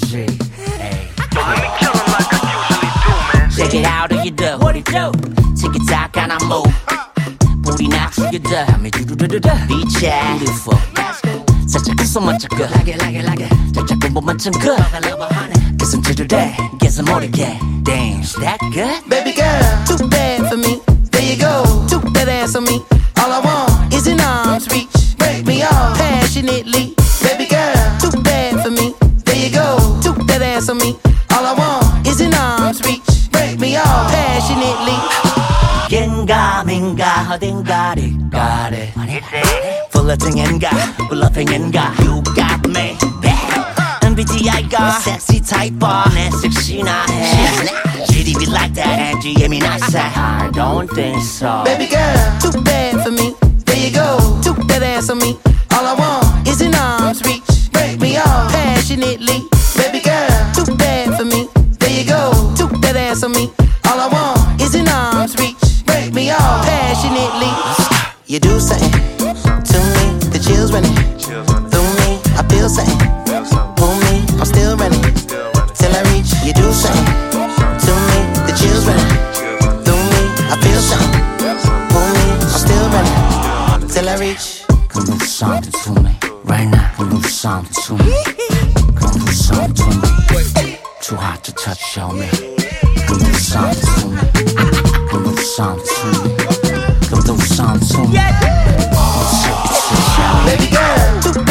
G. Hey. Yo, let me kill him like I usually do, man. Check it out, how you do? What it do? Tick-tock and I move. Booty knock to your duh. Beach at beautiful. 살짝 웃어만 자꾸 like it. 자꾸 몸만 찡긋. Listen to the day, get some more to get. Damn, is that good? Baby girl, too bad for me. There you go, took that ass on me. All I want is an arm's reach. Break me off passionately. Baby girl, too bad for me. There you go, took that ass on me. All I want is an arm's reach. Break me off passionately. 겐가 민가 어딘가를 가래 플러팅인가 블러핑인가 You got me MBTI가 sexy type 내 섹시나 해 GDB like that and 예민한 사 I don't think so Baby girl, too bad for me. There you go, took that ass on me. All I want is an arm's reach. Break me off passionately. Baby girl, too bad for me. There you go, took that ass on me. All I want is an arm's reach. Break me off passionately. You do something to me, the chills running through me. I feel something, pull me, I'm still running till I reach. You do something to me, the chills running through me. I feel something, pull me, I'm still running till I reach. Come do something to me right now. Come do something to me. Come do something to me. Too hot to touch, show me. Come do something to me. Come do something to me. Come do something to me. Baby girl, too